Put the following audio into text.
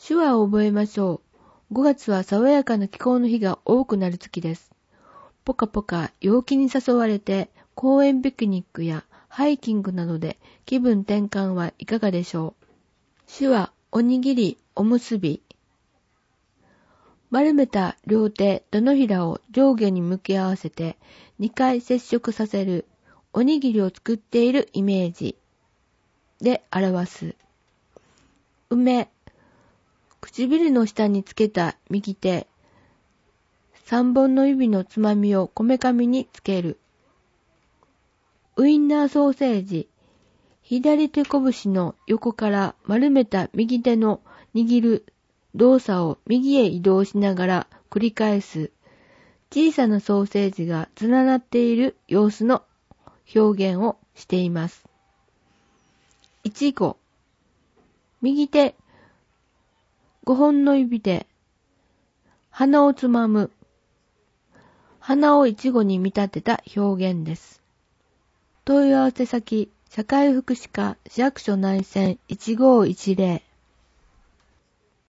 手話を覚えましょう。5月は爽やかな気候の日が多くなる月です。ポカポカ陽気に誘われて公園ピクニックやハイキングなどで気分転換はいかがでしょう。手話、おにぎり、おむすび。丸めた両手、手のひらを上下に向き合わせて2回接触させるおにぎりを作っているイメージで表す。梅、唇の下につけた右手、3本の指のつまみをこめかみにつける。ウインナーソーセージ、左手拳の横から丸めた右手の握る動作を右へ移動しながら繰り返す。小さなソーセージが連なっている様子の表現をしています。いちご、右手5本の指で鼻をつまむ。鼻をいちごに見立てた表現です。問い合わせ先、社会福祉課市役所内線1510